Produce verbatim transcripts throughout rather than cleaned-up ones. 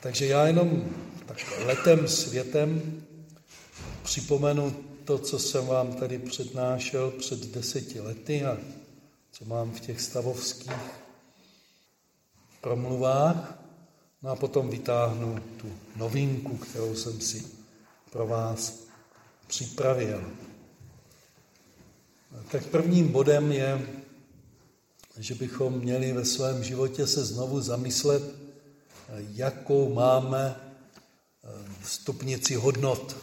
Takže já jenom tak letem světem připomenu to, co jsem vám tady přednášel před deseti lety a co mám v těch stavovských promluvách. No a potom vytáhnu tu novinku, kterou jsem si pro vás připravil. Tak prvním bodem je, že bychom měli ve svém životě se znovu zamyslet, jakou máme stupnici hodnot.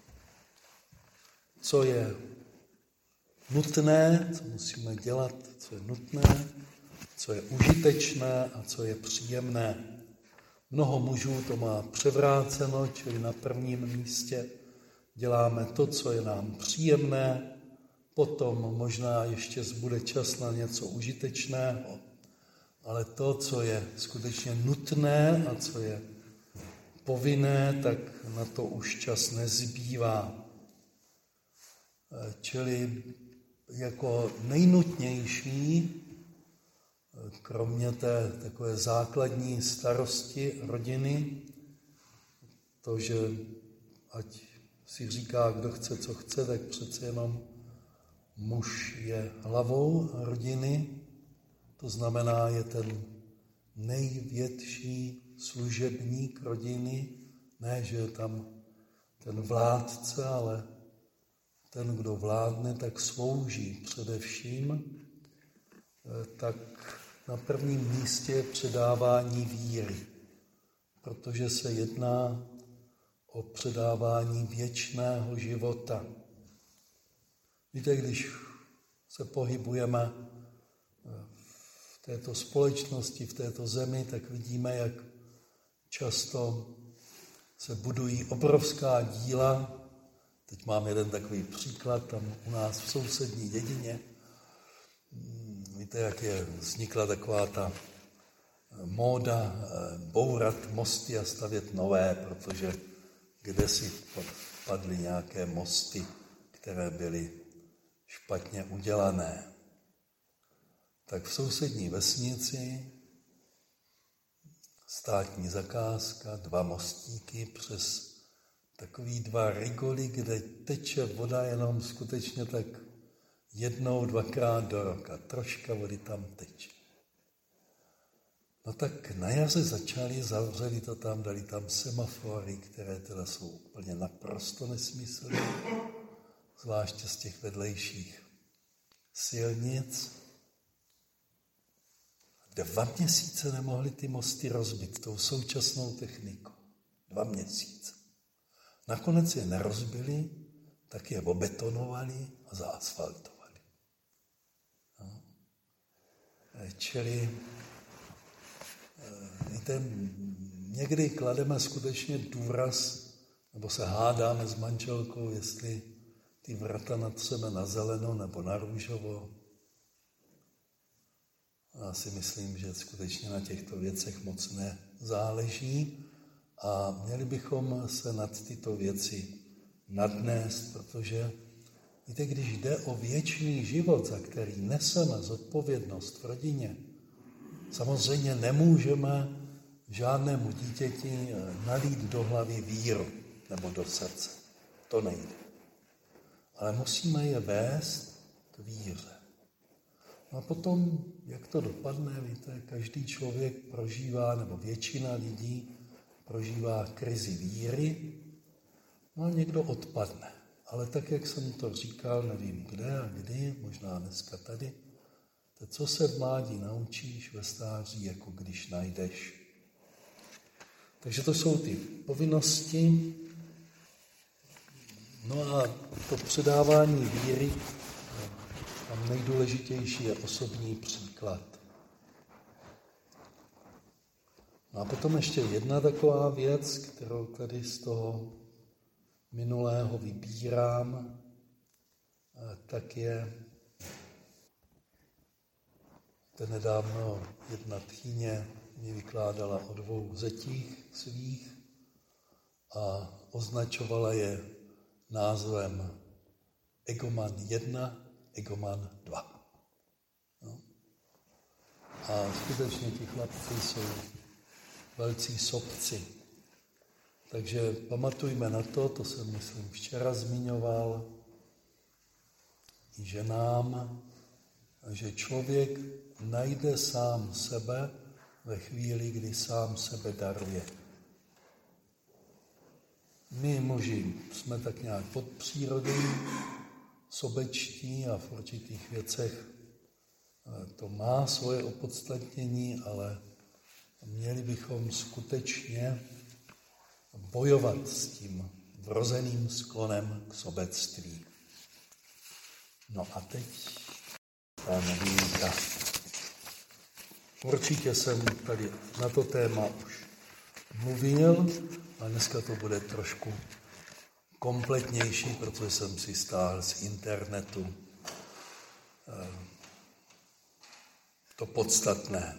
Co je nutné, co musíme dělat, co je nutné, co je užitečné a co je příjemné. Mnoho mužů to má převráceno, čili na prvním místě děláme to, co je nám příjemné, potom možná ještě zbude čas na něco užitečného, ale to, co je skutečně nutné a co je povinné, tak na to už čas nezbývá. Čili jako nejnutnější, kromě té takové základní starosti rodiny, to, že ať si říká, kdo chce, co chce, tak přece jenom muž je hlavou rodiny, to znamená, je ten největší služebník rodiny, ne, že je tam ten vládce, ale ten, kdo vládne, tak slouží především, tak na prvním místě je předávání víry, protože se jedná o předávání věčného života. Víte, když se pohybujeme v této společnosti, v této zemi, tak vidíme, jak často se budují obrovská díla. Teď mám jeden takový příklad, tam u nás v sousední dědině. Víte, jak je vznikla taková ta móda bourat mosty a stavět nové, protože kdesi padly nějaké mosty, které byly špatně udělané. Tak v sousední vesnici státní zakázka, dva mostíky přes takový dva rigoly, kde teče voda jenom skutečně tak jednou, dvakrát do roka. Troška vody tam teče. No tak na jaře začali, zavřeli to tam, dali tam semafory, které teda jsou úplně naprosto nesmyslné, zvláště z těch vedlejších silnic. Dva měsíce nemohli ty mosty rozbit tou současnou technikou. Dva měsíce. Nakonec je nerozbili, tak je obetonovali a zaasfaltovali. No. Čili víte, někdy klademe skutečně důraz, nebo se hádáme s manželkou, jestli ty vrata natřeme na zeleno nebo na růžovo. Já si myslím, že skutečně na těchto věcech moc nezáleží a měli bychom se nad tyto věci nadnést, protože víte, když jde o věčný život, za který neseme zodpovědnost v rodině, samozřejmě nemůžeme žádnému dítěti nalít do hlavy víru nebo do srdce. To nejde. Ale musíme je vést k víře. No a potom, jak to dopadne, víte, každý člověk prožívá, nebo většina lidí prožívá krizi víry, no a někdo odpadne. Ale tak, jak jsem to říkal, nevím kde a kdy, možná dneska tady, to, co se v mládí naučíš, ve stáří, jako když najdeš. Takže to jsou ty povinnosti. No a to předávání víry, tam nejdůležitější je osobní příklad. No a potom ještě jedna taková věc, kterou tady z toho minulého vybírám, tak je to nedávno jedna tchýně mi vykládala o dvou zetích svých a označovala je názvem Egoman jedna, Egoman dva. No. A skutečně ti chlapci jsou velcí sobci. Takže pamatujme na to, to jsem, myslím, včera zmiňoval, i ženám, že člověk najde sám sebe ve chvíli, kdy sám sebe daruje. My muži jsme tak nějak pod přírodou, sobečtí a v určitých věcech to má svoje opodstatnění, ale měli bychom skutečně bojovat s tím vrozeným sklonem k sobectví. No a teď ta novinka. Určitě jsem tady na to téma už mluvil, a dneska to bude trošku kompletnější, protože jsem si stáhl z internetu to podstatné.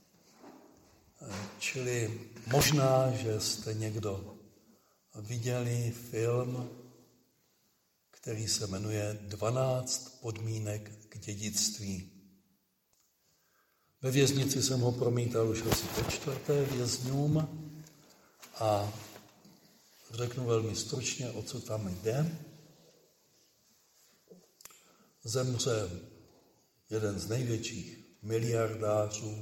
Čili možná, že jste někdo viděli film, který se jmenuje dvanáct podmínek k dědictví. Ve věznici jsem ho promítal už asi po čtvrté vězňům a řeknu velmi stručně, o co tam jde. Zemře jeden z největších miliardářů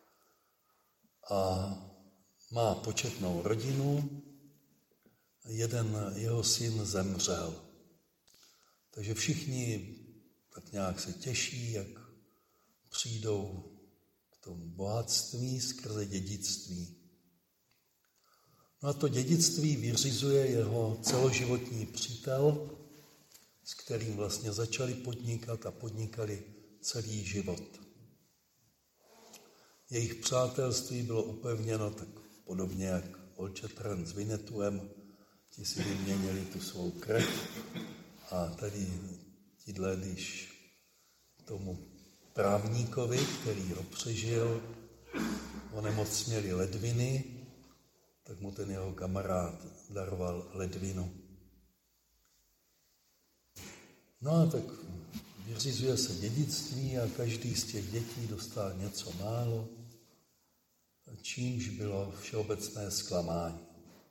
a má početnou rodinu. Jeden jeho syn zemřel. Takže všichni tak nějak se těší, jak přijdou k tomu bohatství skrze dědictví. No a to dědictví vyřizuje jeho celoživotní přítel, s kterým vlastně začali podnikat a podnikali celý život. Jejich přátelství bylo upevněno tak podobně jak Olčetran s Vinetuem, ti si vyměnili tu svou krev a tady tíhle, když tomu právníkovi, který ho přežil, onemocněli ledviny, tak mu ten jeho kamarád daroval ledvinu. No a tak vyřizuje se dědictví a každý z těch dětí dostal něco málo, čímž bylo všeobecné zklamání.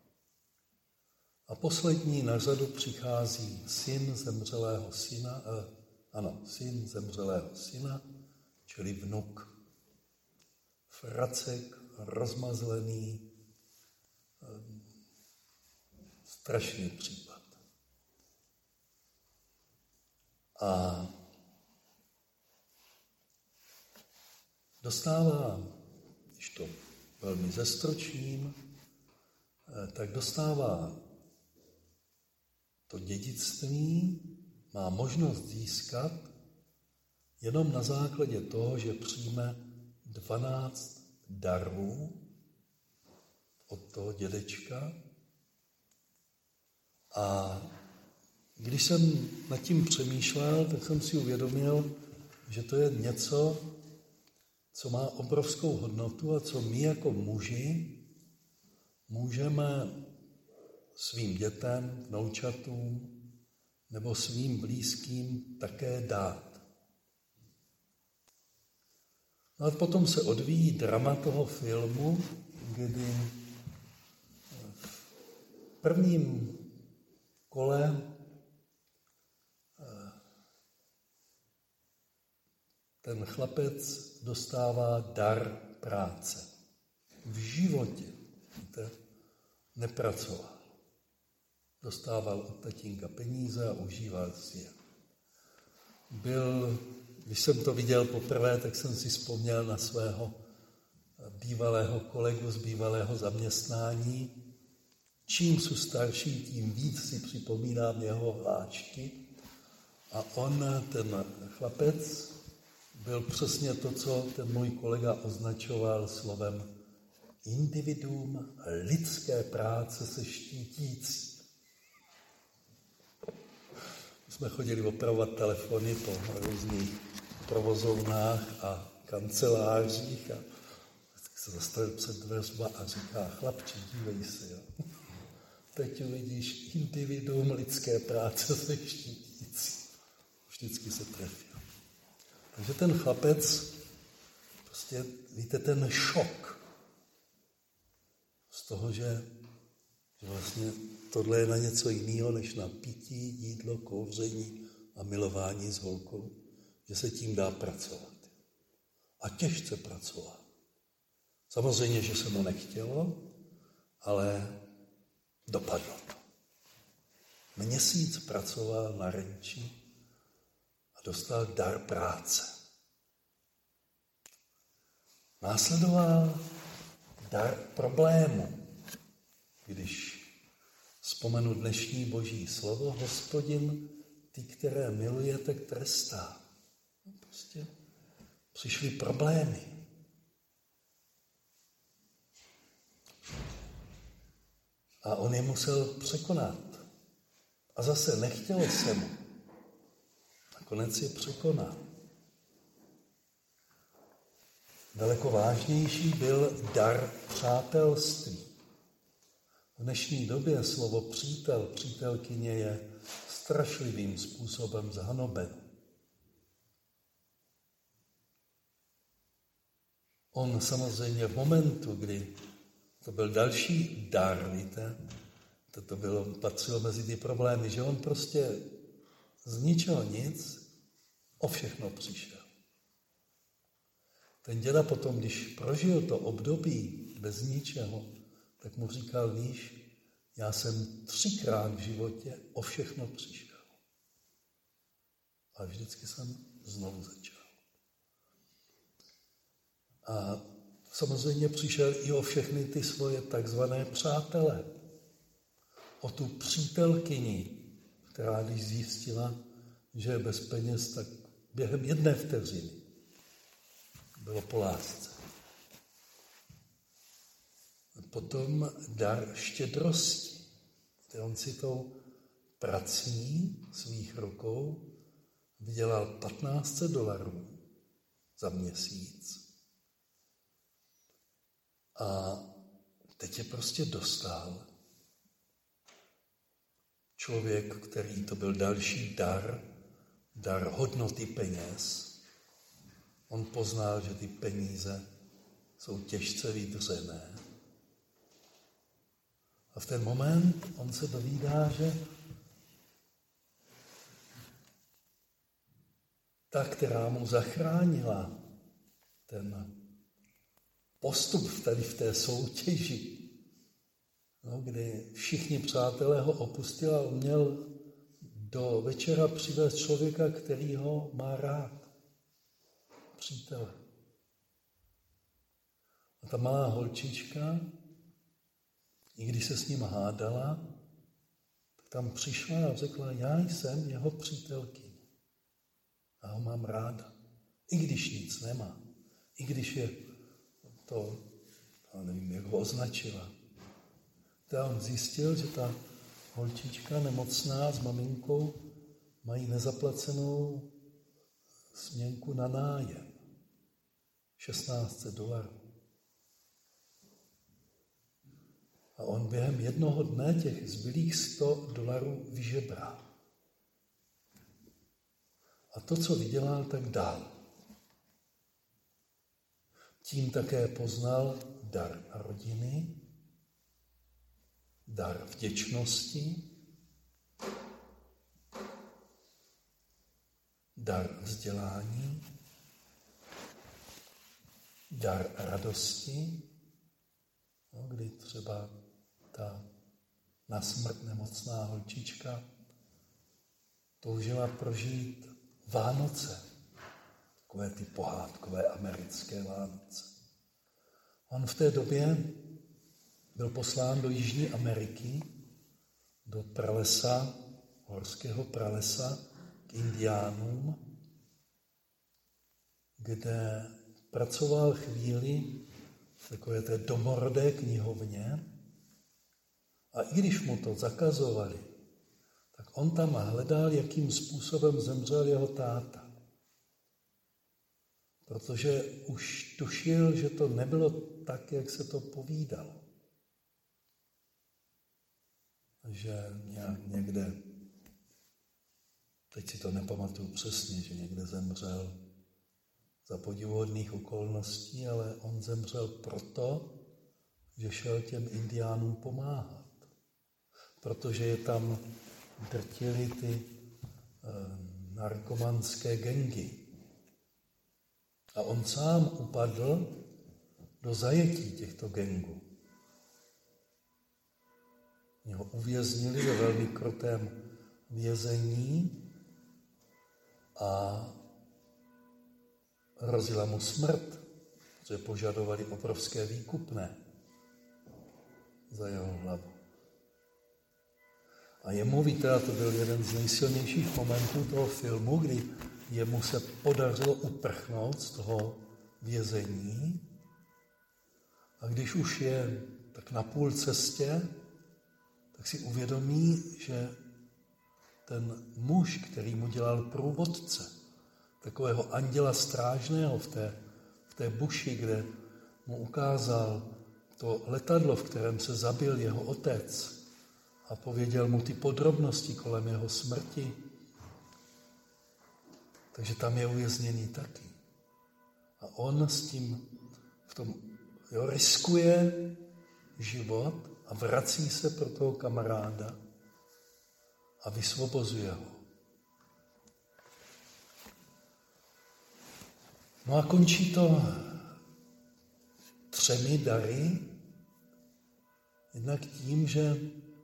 A poslední na řadu přichází syn zemřelého syna, eh, ano, syn zemřelého syna, čili vnuk. Fracek, rozmazlený, eh, strašný případ. A dostává, když to velmi zestručním, tak dostává to dědictví, má možnost získat jenom na základě toho, že přijme dvanáct darů od toho dědečka. A když jsem nad tím přemýšlel, tak jsem si uvědomil, že to je něco, co má obrovskou hodnotu a co my jako muži můžeme svým dětem, vnoučatům nebo svým blízkým také dát. No a potom se odvíjí drama toho filmu, kdy v prvním kole ten chlapec dostává dar práce. V životě víte, nepracoval. Dostával od tatínka peníze a užíval si je. Byl, když jsem to viděl poprvé, tak jsem si vzpomněl na svého bývalého kolegu z bývalého zaměstnání. Čím jsou starší, tím víc si připomínám jeho hlášky. A on, ten chlapec, byl přesně to, co ten můj kolega označoval slovem individuum lidské práce se štítící. Jsme chodili opravovat telefony po různých provozovnách a kancelářích a se zastavil před dveřma a říká, chlapči, dívej se, jo. Teď uvidíš individuum lidské práce se štítící. Vždycky se trefil. Takže ten chlapec, prostě víte, ten šok z toho, že, Vlastně tohle je na něco jiného, než na pití, jídlo, kouření a milování s holkou, že se tím dá pracovat. A těžce pracovat. Samozřejmě, že se mu nechtělo, ale dopadlo to. Měsíc pracoval na renči a dostal dar práce. Následoval dar problému. Když vzpomenu dnešní boží slovo, Hospodin ty, které milujete, trestá. Prostě přišly problémy. A on je musel překonat. A zase nechtělo se mu. Nakonec je překonal. Daleko vážnější byl dar přátelství. V dnešní době slovo přítel, přítelkyně je strašlivým způsobem zhanobeno. On samozřejmě v momentu, kdy to byl další dar, víte, to, to bylo, patřilo mezi ty problémy, že on prostě z ničeho nic o všechno přišel. Ten děda potom, když prožil to období bez ničeho, tak mu říkal, víš, já jsem třikrát v životě o všechno přišel. A vždycky jsem znovu začal. A samozřejmě přišel i o všechny ty svoje takzvané přátele. O tu přítelkyni, která když zjistila, že je bez peněz, tak během jedné vteřiny bylo po lásce. Potom dar štědrosti, kde on si tou prací svých rukou vydělal patnáct set dolarů za měsíc. A teď je prostě dostal. Člověk, který to byl další dar, dar hodnoty peněz. On poznal, že ty peníze jsou těžce vydřené. A v ten moment on se dovídá, že ta, která mu zachránila ten postup tady v té soutěži, no, kdy všichni přátelé ho opustili a on měl do večera přivést člověka, který ho má rád. Přítele. A ta malá holčička, i když se s ním hádala, tak tam přišla a řekla, já jsem jeho přítelkyně. A ho mám ráda. I když nic nemá. I když je to, já nevím, jak ho označila. A on zjistil, že ta holčička nemocná s maminkou mají nezaplacenou směnku na nájem. šestnáct set dolarů. A on během jednoho dne těch zbylých sto dolarů vyžebral. A to, co vydělal, tak dal. Tím také poznal dar rodiny, dar vděčnosti, dar vzdělání, dar radosti, no, kdy třeba ta na smrt nemocná holčička toužila prožít Vánoce, takové ty pohádkové americké Vánoce. On v té době byl poslán do Jižní Ameriky, do pralesa, horského pralesa, k indiánům, kde pracoval chvíli v takové té domorodé knihovně a i když mu to zakazovali, tak on tam hledal, jakým způsobem zemřel jeho táta. Protože už tušil, že to nebylo tak, jak se to povídalo. Že nějak někde, teď si to nepamatuju přesně, že někde zemřel za podivuhodných okolností, ale on zemřel proto, že šel těm indiánům pomáhat. protože je tam drtily ty e, narkomanské gengy. A on sám upadl do zajetí těchto gengů. Oni ho uvěznili ve velmi krutém vězení a hrozila mu smrt, protože požadovali obrovské výkupné za jeho hlavu. A jemu, víte, a to byl jeden z nejsilnějších momentů toho filmu, kdy jemu se podařilo uprchnout z toho vězení. A když už je tak na půl cestě, tak si uvědomí, že ten muž, který mu dělal průvodce, takového anděla strážného v té, v té buši, kde mu ukázal to letadlo, v kterém se zabil jeho otec a pověděl mu ty podrobnosti kolem jeho smrti, takže tam je uvězněný taky. A on s tím v tom jo, riskuje život a vrací se pro toho kamaráda a vysvobozuje ho. No a končí to třemi dary. Jednak tím, že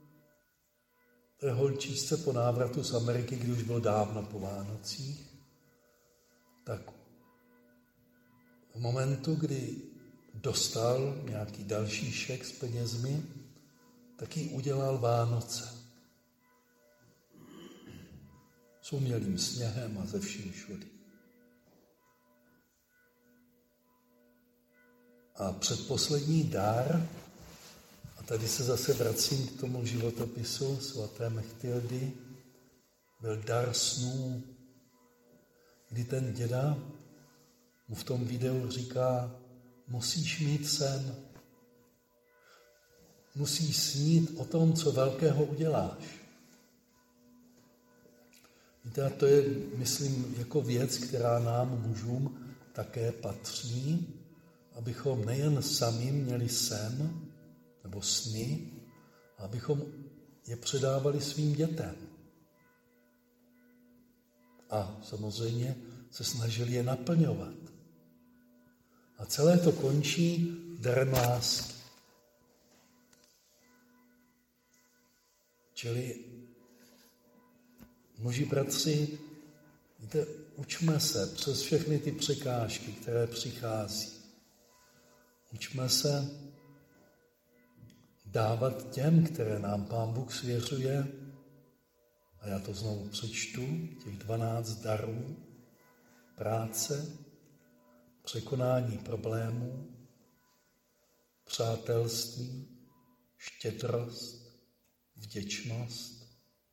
té holčičce po návratu z Ameriky, kdy už bylo dávno po Vánocích, tak v momentu, kdy dostal nějaký další šek s penězmi, tak jí udělal Vánoce. S umělým sněhem a ze vším všudy. A předposlední dar, a tady se zase vracím k tomu životopisu svaté Mechtildy, byl dar snů, kdy ten děda mu v tom videu říká, musíš mít sen, musíš snít o tom, co velkého uděláš. Víte, a to je, myslím, jako věc, která nám mužům také patří, abychom nejen sami měli sen nebo sny, abychom je předávali svým dětem. A samozřejmě se snažili je naplňovat. A celé to končí darem lásky. Čili muži, bratři, víte, učme se přes všechny ty překážky, které přichází. Učme se dávat těm, které nám Pán Bůh svěřuje, a já to znovu přečtu, těch dvanáct darů, práce, překonání problémů, přátelství, štědrost, vděčnost,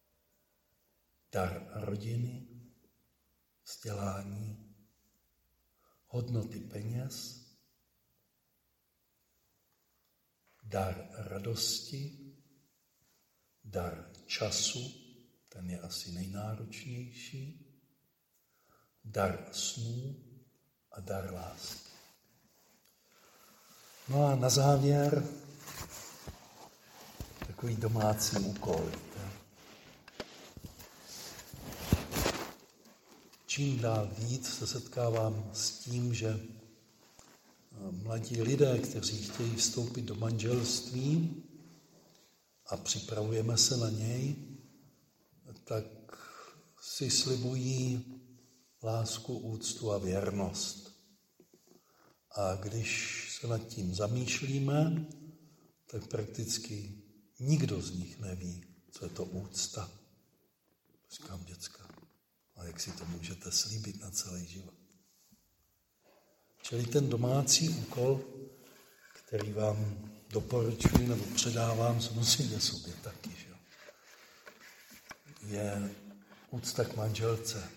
dar rodiny, vzdělání, hodnoty peněz, dar radosti, dar času, ten je asi nejnáročnější, dar snů a dar lásky. No a na závěr takový domácí úkol. Čím dál víc se setkávám s tím, že mladí lidé, kteří chtějí vstoupit do manželství a připravujeme se na něj, tak si slibují lásku, úctu a věrnost. A když se nad tím zamýšlíme, tak prakticky nikdo z nich neví, co je to úcta. Říkám, děcka, a jak si to můžete slíbit na celý život? Čili ten domácí úkol, který vám doporučuji nebo předávám samozřejmě sobě taky, že? Je úcta k manželce.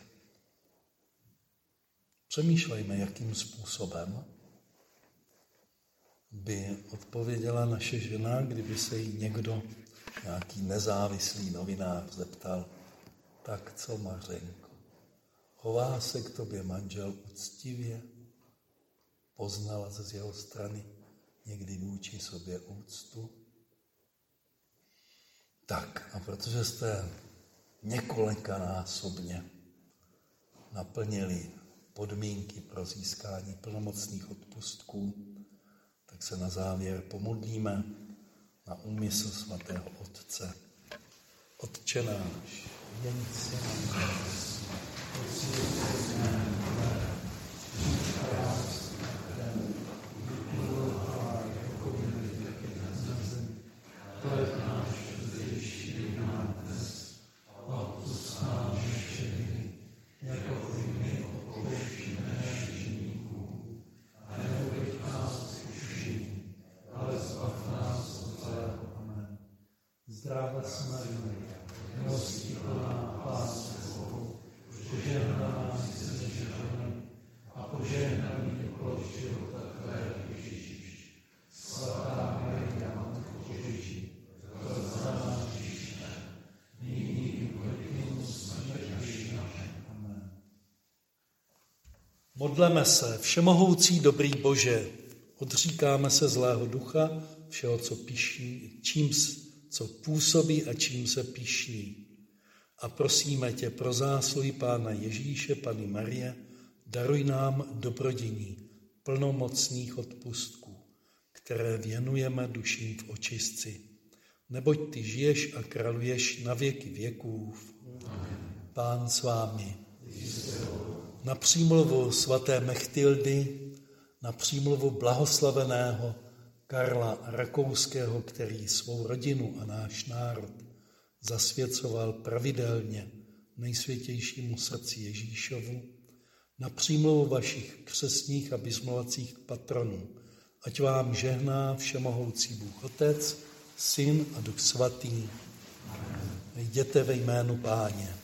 Přemýšlejme, jakým způsobem by odpověděla naše žena, kdyby se jí někdo, nějaký nezávislý novinář, zeptal, tak co, Mařenko, chová se k tobě manžel uctivě? Poznala ze z jeho strany někdy vůči sobě úctu? Tak, a protože jste několikanásobně naplnili podmínky pro získání plnomocných odpustků, tak se na závěr pomodlíme na úmysl svatého Otce. Otče náš, jen se nám nás, Zdráva s Maрией, milosti plná, Pán s Tebou, požehnaná jsi mezi ženami a požehnaný je plod života Tvého Ježíš. Svatá Maria, Matko Boží, proś za nás hříšné, nyní i v hodinu smrti naší. Amen. Modleme se, všemohoucí dobrý Bože, odříkáme se zlého ducha, všeho, co píší, čím co působí a čím se pyšní. A prosíme tě pro zásluhy Pána Ježíše, Panny Marie, daruj nám dobrodiní plnomocných odpustků, které věnujeme duším v očistci. Neboť ty žiješ a králuješ na věky věků. Pán s vámi. Na přímluvu svaté Mechtildy, na přímluvu blahoslaveného Karla Rakouského, který svou rodinu a náš národ zasvěcoval pravidelně nejsvětějšímu srdci Ježíšovu, na přímluvu vašich křestních a bismovacích patronů, ať vám žehná všemohoucí Bůh Otec, Syn a Duch Svatý. Jděte ve jménu Páně.